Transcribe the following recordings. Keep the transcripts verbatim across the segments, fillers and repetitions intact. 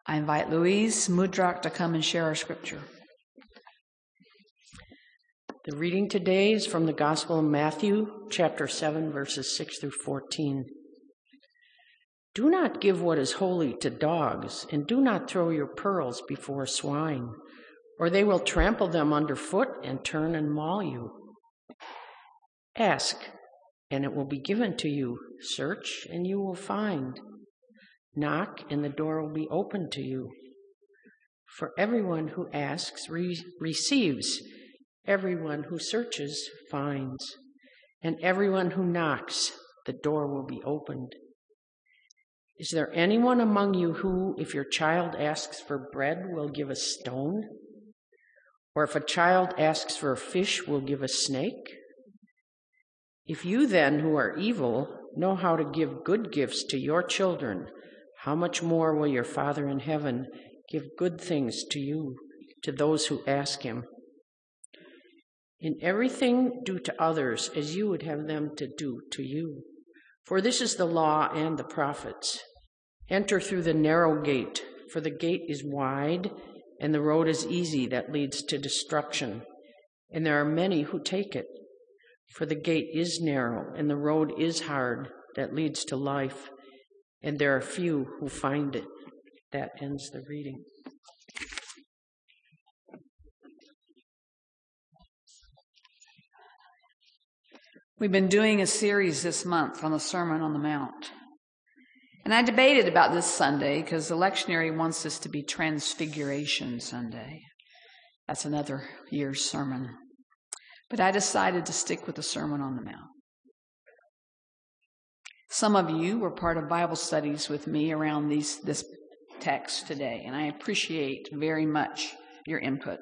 I invite Louise Mudrak to come and share our scripture. The reading today is from the Gospel of Matthew, chapter seven, verses six through fourteen. Do not give what is holy to dogs, and do not throw your pearls before swine, or they will trample them underfoot and turn and maul you. Ask, and it will be given to you. Search, and you will find. Knock, and the door will be opened to you. For everyone who asks re- receives, everyone who searches finds, and everyone who knocks, the door will be opened. Is there anyone among you who, if your child asks for bread, will give a stone? Or if a child asks for a fish, will give a snake? If you then, who are evil, know how to give good gifts to your children, how much more will your Father in heaven give good things to you, to those who ask him? In everything, do to others as you would have them to do to you. For this is the law and the prophets. Enter through the narrow gate, for the gate is wide, and the road is easy that leads to destruction, and there are many who take it. For the gate is narrow, and the road is hard that leads to life, and there are few who find it. That ends the reading. We've been doing a series this month on the Sermon on the Mount. And I debated about this Sunday because the lectionary wants this to be Transfiguration Sunday. That's another year's sermon. But I decided to stick with the Sermon on the Mount. Some of you were part of Bible studies with me around these, this text today, and I appreciate very much your input.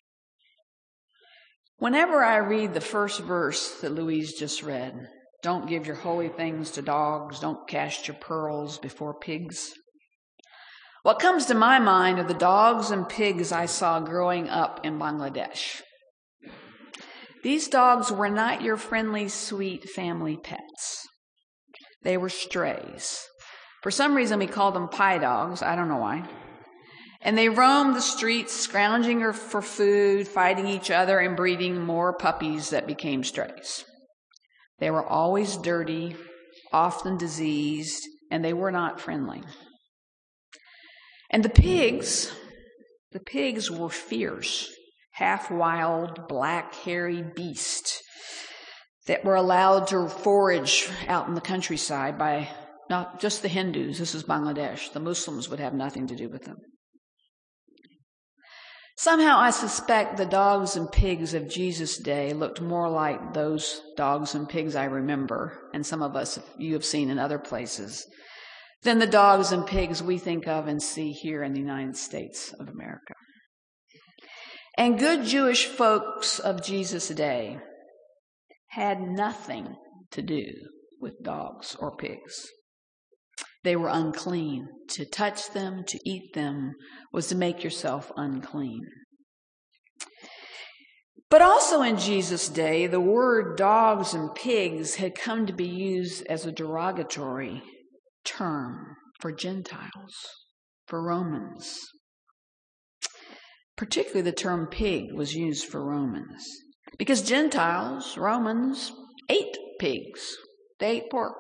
Whenever I read the first verse that Louise just read, don't give your holy things to dogs, don't cast your pearls before pigs, what comes to my mind are the dogs and pigs I saw growing up in Bangladesh. These dogs were not your friendly, sweet family pets. They were strays. For some reason, we call them pie dogs. I don't know why. And they roamed the streets, scrounging for food, fighting each other, and breeding more puppies that became strays. They were always dirty, often diseased, and they were not friendly. And the pigs, the pigs were fierce, half-wild, black, hairy beasts that were allowed to forage out in the countryside by not just the Hindus. This is Bangladesh. The Muslims would have nothing to do with them. Somehow I suspect the dogs and pigs of Jesus' day looked more like those dogs and pigs I remember, and some of us you have seen in other places, than the dogs and pigs we think of and see here in the United States of America. And good Jewish folks of Jesus' day had nothing to do with dogs or pigs. They were unclean. To touch them, to eat them, was to make yourself unclean. But also in Jesus' day, the word dogs and pigs had come to be used as a derogatory term for Gentiles, for Romans. Particularly the term pig was used for Romans. Because Gentiles, Romans, ate pigs. They ate pork.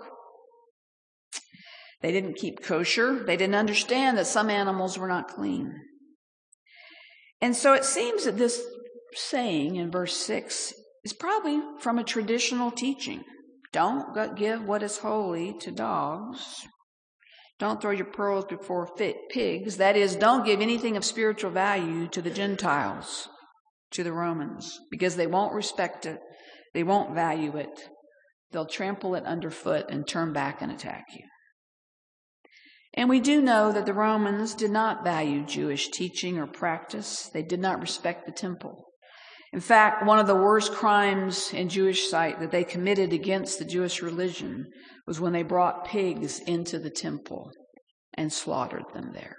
They didn't keep kosher. They didn't understand that some animals were not clean. And so it seems that this saying in verse six is probably from a traditional teaching. Don't give what is holy to dogs. Don't throw your pearls before pigs. That is, don't give anything of spiritual value to the Gentiles, to the Romans, because they won't respect it. They won't value it. They'll trample it underfoot and turn back and attack you. And we do know that the Romans did not value Jewish teaching or practice. They did not respect the temple. In fact, one of the worst crimes in Jewish sight that they committed against the Jewish religion was when they brought pigs into the temple and slaughtered them there.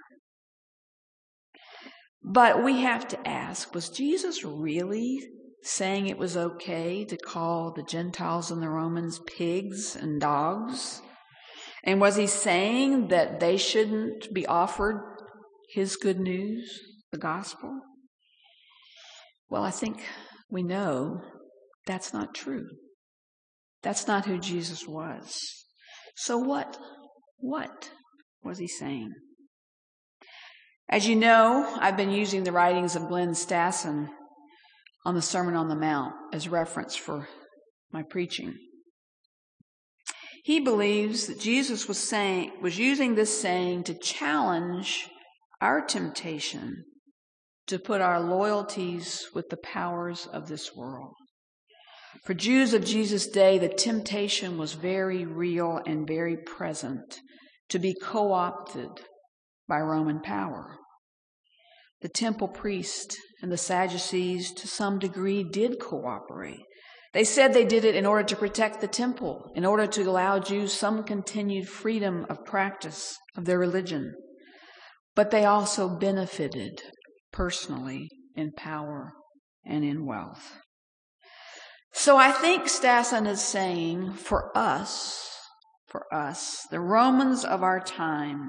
But we have to ask, was Jesus really saying it was okay to call the Gentiles and the Romans pigs and dogs? And was he saying that they shouldn't be offered his good news, the gospel? Well, I think we know that's not true. That's not who Jesus was. So what, what was he saying? As you know, I've been using the writings of Glenn Stassen on the Sermon on the Mount as reference for my preaching. He believes that Jesus was saying, was using this saying to challenge our temptation to put our loyalties with the powers of this world. For Jews of Jesus' day, the temptation was very real and very present to be co-opted by Roman power. The temple priest and the Sadducees, to some degree, did cooperate. They said they did it in order to protect the temple, in order to allow Jews some continued freedom of practice of their religion. But they also benefited personally in power and in wealth. So I think Stassen is saying for us, for us, the Romans of our time,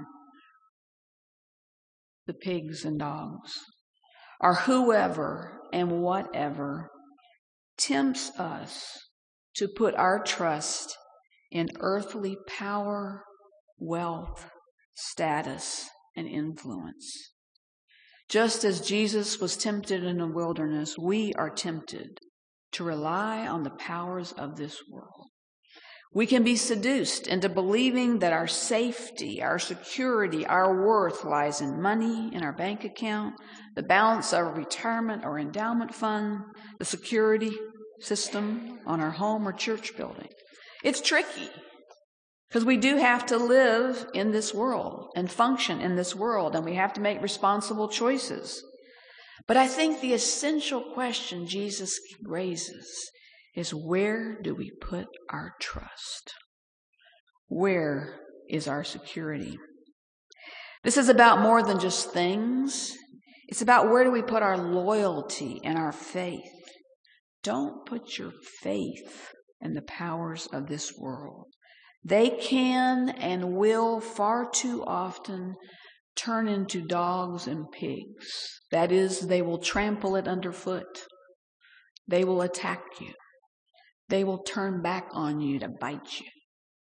the pigs and dogs, or whoever and whatever tempts us to put our trust in earthly power, wealth, status, and influence. Just as Jesus was tempted in the wilderness, we are tempted to rely on the powers of this world. We can be seduced into believing that our safety, our security, our worth lies in money, in our bank account, the balance of a retirement or endowment fund, the security system on our home or church building. It's tricky because we do have to live in this world and function in this world, and we have to make responsible choices. But I think the essential question Jesus raises is, where do we put our trust? Where is our security? This is about more than just things. It's about where do we put our loyalty and our faith. Don't put your faith in the powers of this world. They can and will far too often turn into dogs and pigs. That is, they will trample it underfoot. They will attack you. They will turn back on you to bite you.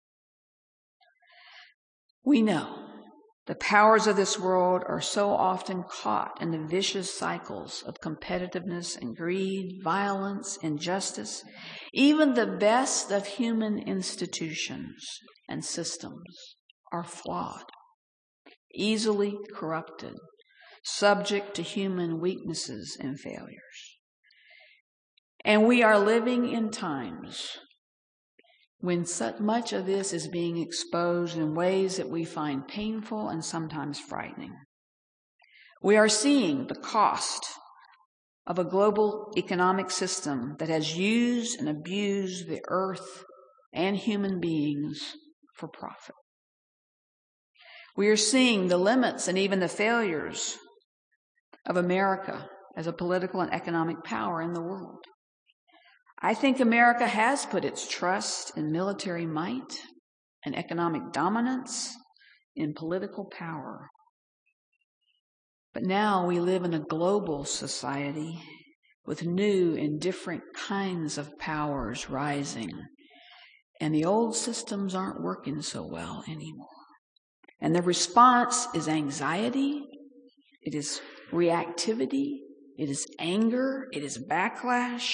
We know the powers of this world are so often caught in the vicious cycles of competitiveness and greed, violence, injustice. Even the best of human institutions and systems are flawed, easily corrupted, subject to human weaknesses and failures. And we are living in times when so much of this is being exposed in ways that we find painful and sometimes frightening. We are seeing the cost of a global economic system that has used and abused the earth and human beings for profit. We are seeing the limits and even the failures of America as a political and economic power in the world. I think America has put its trust in military might and economic dominance, in political power. But now we live in a global society with new and different kinds of powers rising, and the old systems aren't working so well anymore. And the response is anxiety, it is reactivity, it is anger, it is backlash.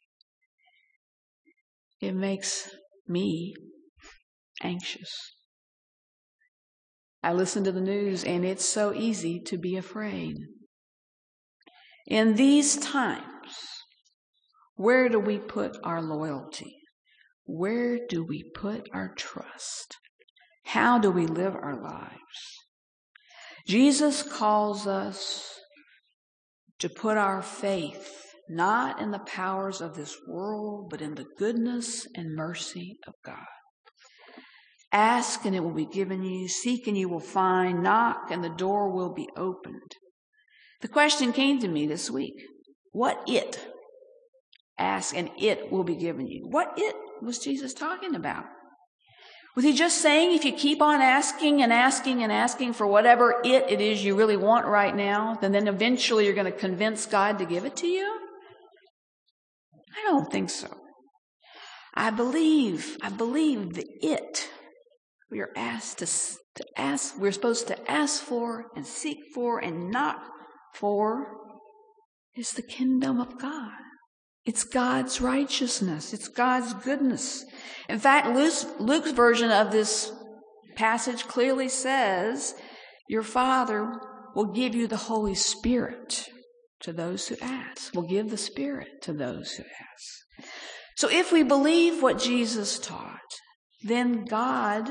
It makes me anxious. I listen to the news, and it's so easy to be afraid. In these times, where do we put our loyalty? Where do we put our trust? How do we live our lives? Jesus calls us to put our faith not in the powers of this world, but in the goodness and mercy of God. Ask and it will be given you. Seek and you will find. Knock and the door will be opened. The question came to me this week. What it? Ask and it will be given you. What it was Jesus talking about? Was he just saying if you keep on asking and asking and asking for whatever it, it is you really want right now, then, then eventually you're going to convince God to give it to you? I don't think so. I believe, I believe the it we are asked to, to ask, we're supposed to ask for and seek for and knock for is the kingdom of God. It's God's righteousness. It's God's goodness. In fact, Luke's, Luke's version of this passage clearly says, your Father will give you the Holy Spirit to those who ask. Will give the Spirit to those who ask. So if we believe what Jesus taught, then God,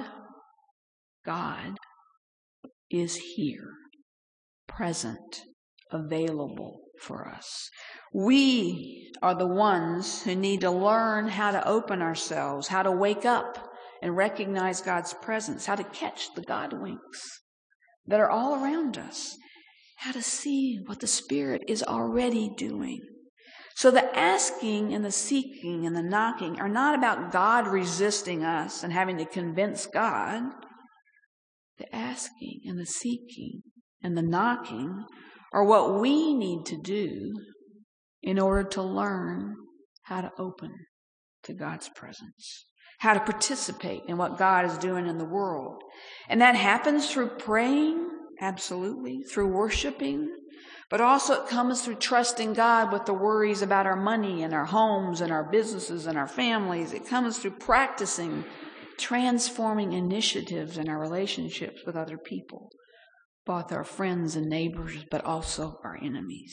God is here, present, available for us. We are the ones who need to learn how to open ourselves, how to wake up and recognize God's presence, how to catch the God winks that are all around us, how to see what the Spirit is already doing. So the asking and the seeking and the knocking are not about God resisting us and having to convince God. The asking and the seeking and the knocking are what we need to do in order to learn how to open to God's presence, how to participate in what God is doing in the world. And that happens through praying, absolutely, through worshiping, but also it comes through trusting God with the worries about our money and our homes and our businesses and our families. It comes through practicing transforming initiatives in our relationships with other people, both our friends and neighbors, but also our enemies.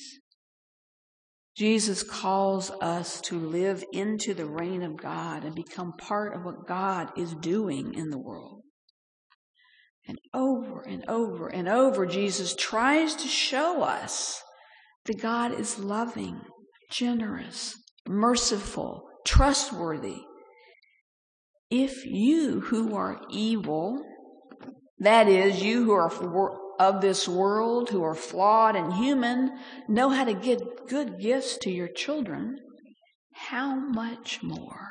Jesus calls us to live into the reign of God and become part of what God is doing in the world. And over and over and over, Jesus tries to show us that God is loving, generous, merciful, trustworthy. If you who are evil, that is, you who are of this world, who are flawed and human, know how to give good gifts to your children, how much more,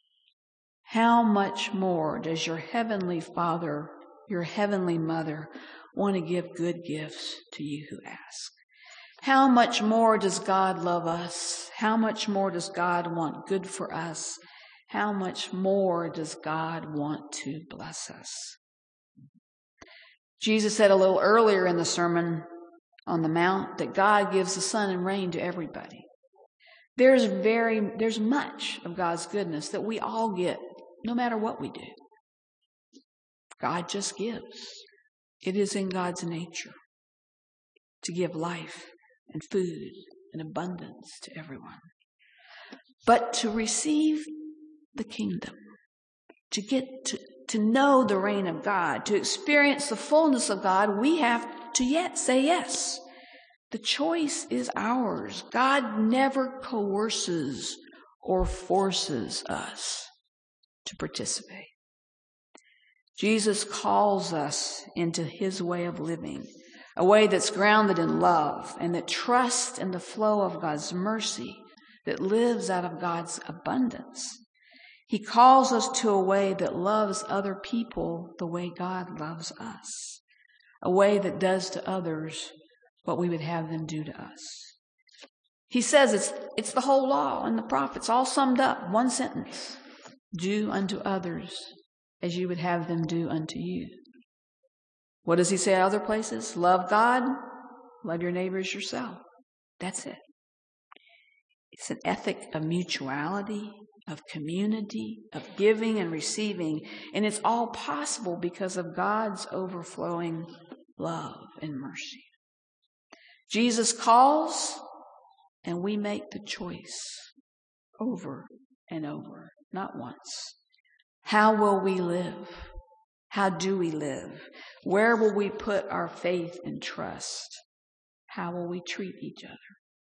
how much more does your heavenly Father, your heavenly Mother, want to give good gifts to you who ask? How much more does God love us? How much more does God want good for us? How much more does God want to bless us? Jesus said a little earlier in the Sermon on the Mount that God gives the sun and rain to everybody. There's very, there's much of God's goodness that we all get, no matter what we do. God just gives. It is in God's nature to give life and food and abundance to everyone. But to receive the kingdom, to get to, to know the reign of God, to experience the fullness of God, we have to yet say yes. The choice is ours. God never coerces or forces us to participate. Jesus calls us into his way of living, a way that's grounded in love and that trusts in the flow of God's mercy, that lives out of God's abundance. He calls us to a way that loves other people the way God loves us, a way that does to others what we would have them do to us. He says it's, it's the whole law and the prophets all summed up, one sentence. Do unto others as you would have them do unto you. What does he say other places? Love God, love your neighbors yourself. That's it. It's an ethic of mutuality, of community, of giving and receiving. And it's all possible because of God's overflowing love and mercy. Jesus calls, and we make the choice over and over, not once. How will we live? How do we live? Where will we put our faith and trust? How will we treat each other?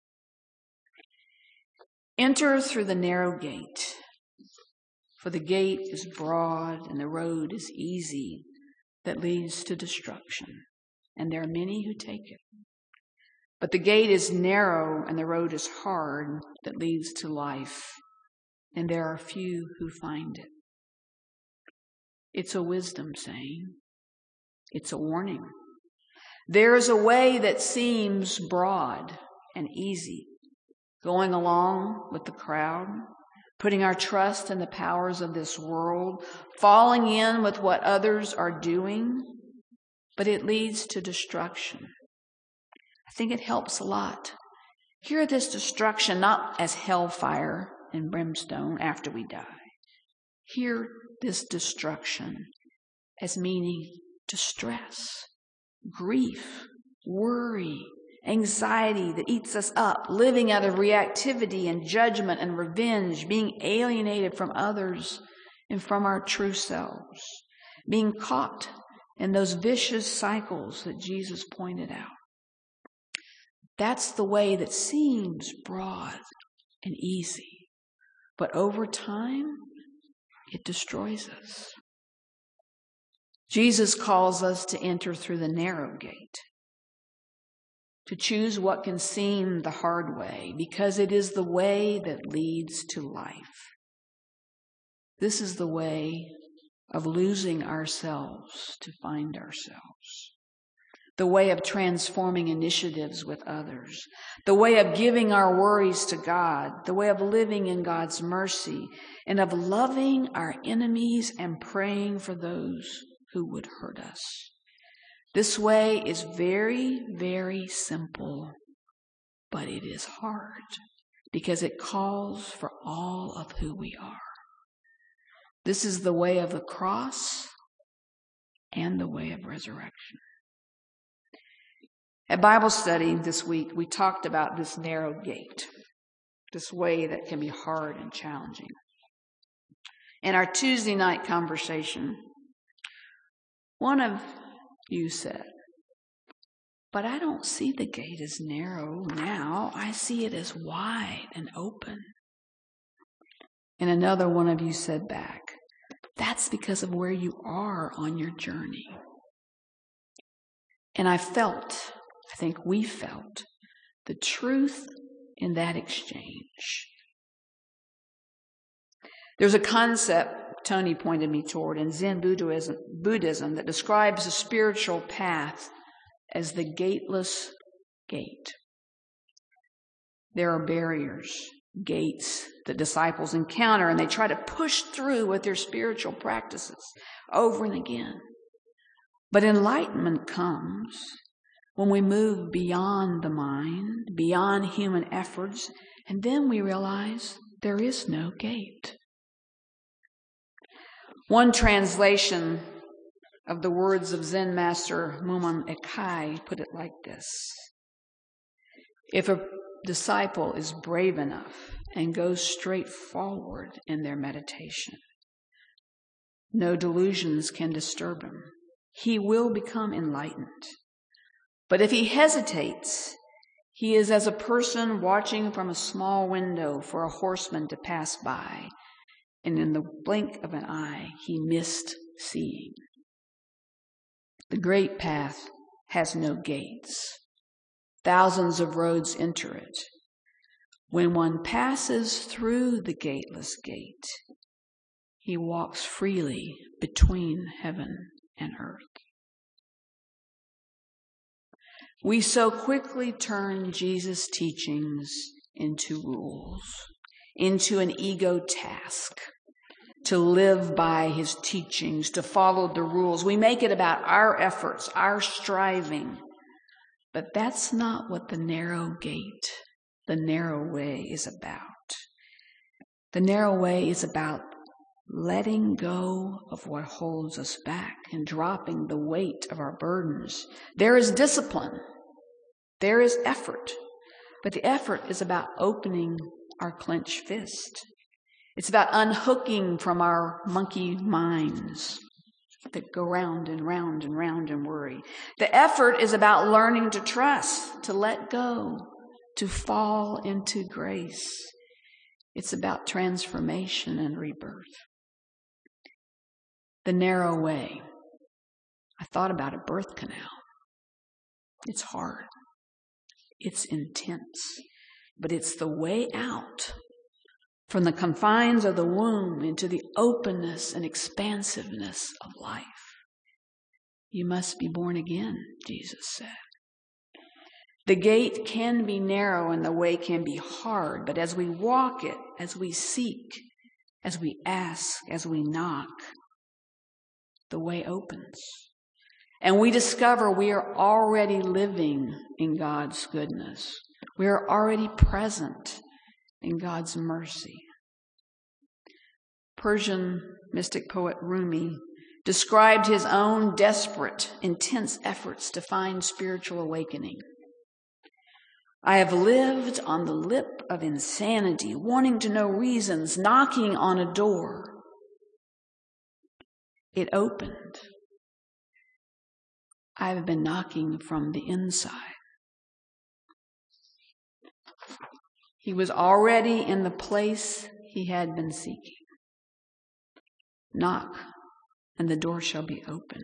Enter through the narrow gate, for the gate is broad and the road is easy that leads to destruction, and there are many who take it. But the gate is narrow and the road is hard that leads to life, and there are few who find it. It's a wisdom saying. It's a warning. There is a way that seems broad and easy, going along with the crowd, putting our trust in the powers of this world, falling in with what others are doing, but it leads to destruction. I think it helps a lot. Hear this destruction not as hellfire and brimstone after we die. Hear this destruction as meaning distress, grief, worry, anxiety that eats us up, living out of reactivity and judgment and revenge, being alienated from others and from our true selves, being caught in those vicious cycles that Jesus pointed out. That's the way that seems broad and easy, but over time, it destroys us. Jesus calls us to enter through the narrow gate, to choose what can seem the hard way, because it is the way that leads to life. This is the way of losing ourselves to find ourselves, the way of transforming initiatives with others, the way of giving our worries to God, the way of living in God's mercy, and of loving our enemies and praying for those who would hurt us. This way is very, very simple, but it is hard because it calls for all of who we are. This is the way of the cross and the way of resurrection. At Bible study this week, we talked about this narrow gate, this way that can be hard and challenging. In our Tuesday night conversation, one of you said, "But I don't see the gate as narrow now. I see it as wide and open." And another one of you said back, "That's because of where you are on your journey." And I felt, I think we felt, the truth in that exchange. There's a concept Tony pointed me toward in Zen Buddhism, Buddhism that describes the spiritual path as the gateless gate. There are barriers, gates that disciples encounter, and they try to push through with their spiritual practices over and again. But enlightenment comes when we move beyond the mind, beyond human efforts, and then we realize there is no gate. One translation of the words of Zen master Mumon Ekai put it like this: if a disciple is brave enough and goes straight forward in their meditation, no delusions can disturb him. He will become enlightened. But if he hesitates, he is as a person watching from a small window for a horseman to pass by, and in the blink of an eye, he missed seeing. The great path has no gates. Thousands of roads enter it. When one passes through the gateless gate, he walks freely between heaven and earth. We so quickly turn Jesus' teachings into rules, into an ego task, to live by his teachings, to follow the rules. We make it about our efforts, our striving. But that's not what the narrow gate, the narrow way is about. The narrow way is about letting go of what holds us back and dropping the weight of our burdens. There is discipline. There is effort. But the effort is about opening our clenched fist. It's about unhooking from our monkey minds that go round and round and round and worry. The effort is about learning to trust, to let go, to fall into grace. It's about transformation and rebirth. The narrow way. I thought about a birth canal. It's hard. It's intense. But it's the way out from the confines of the womb into the openness and expansiveness of life. You must be born again, Jesus said. The gate can be narrow and the way can be hard, but as we walk it, as we seek, as we ask, as we knock, the way opens. And we discover we are already living in God's goodness. We are already present in God's mercy. Persian mystic poet Rumi described his own desperate, intense efforts to find spiritual awakening. I have lived on the lip of insanity, wanting to know reasons, knocking on a door. It opened. I have been knocking from the inside. He was already in the place he had been seeking. Knock, and the door shall be open.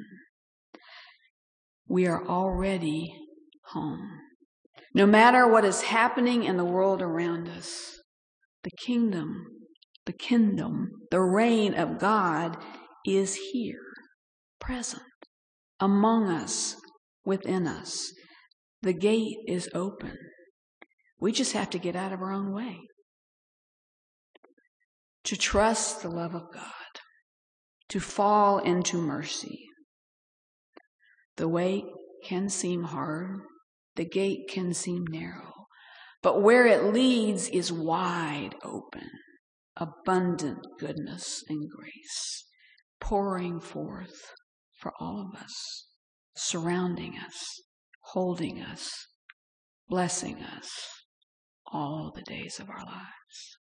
We are already home. No matter what is happening in the world around us, the kingdom, the kingdom, the reign of God is here, present, among us, within us. The gate is open. We just have to get out of our own way. To trust the love of God, to fall into mercy. The way can seem hard. The gate can seem narrow, but where it leads is wide open, abundant goodness and grace, pouring forth for all of us, surrounding us, holding us, blessing us all the days of our lives.